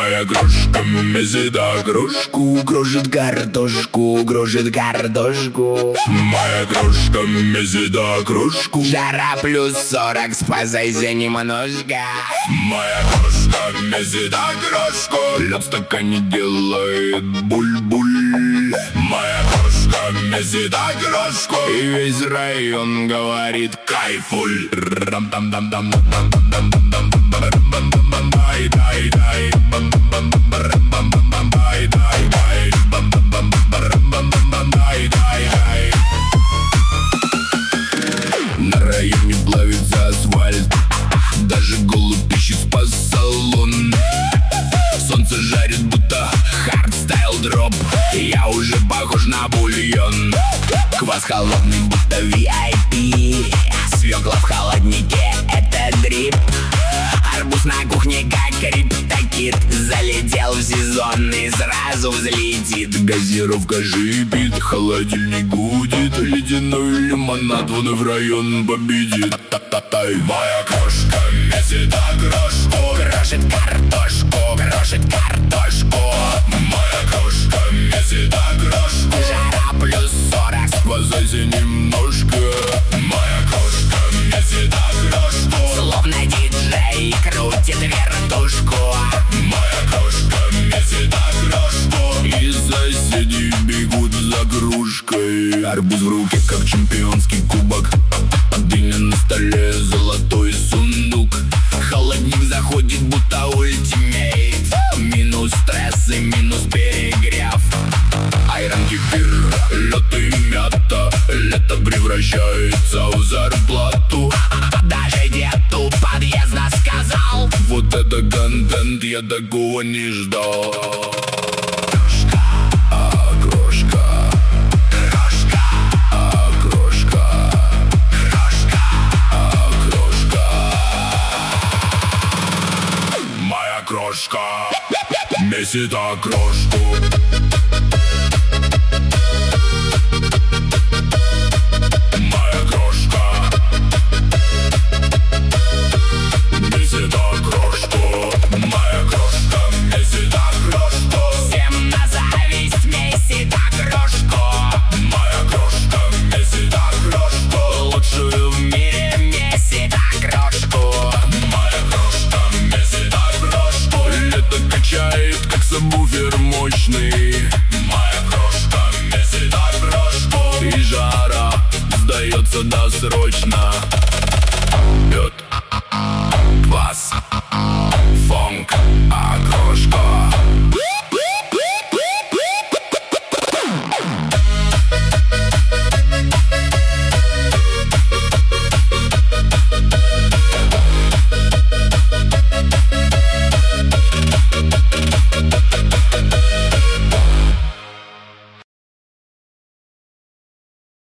Моя крошка месит кружку, кружит картошку, кружит картошку. Моя крошка месит кружку. Жара плюс 40, спасайся немножко. Моя крошка месит крошку. Лед в стакане делает буль-буль. Моя крошка месит крошку. И весь район говорит кайфуль. На районе плавится асфальт, даже голубь ищет по салон. Солнце жарит, будто хардстайл дроп. Я уже похож на бульон. Квас холодный, будто VIP. Свекла в холоднике, это дрип. Арбуз на кухне, как криптокит. Залетел в сезон и сразу взлетит. Газировка шипит, холодильник гудит. Ледяной лимонад вон и в район победит. Моя крошка месит крошку, крошит картошку, крошит картошку. Моя крошка месит крошку. Жара плюс 40, спасайся немножко. Моя крошка месит крошку. Словно диджей крутит вертушку. Моя крошка месит крошку. И соседи бегут за кружкой. Арбуз в руке, как чемпионский кубок. Дыня на столе, золотой сундук. Холодник заходит, будто ультимейт. Минус стресс и минус перегрев. Айрон, кефир, лед и мята. Лето превращается в зарплату. Даже деду подъезда сказал: вот это контент, я такого не ждал. Крошка, крошка, крошка, крошка, крошка, крошка. Моя крошка месит крошку. Как сабвуфер мощный. Моя крошка месит крошку. И жара сдается досрочно. Лед, квас, фонк, крошка.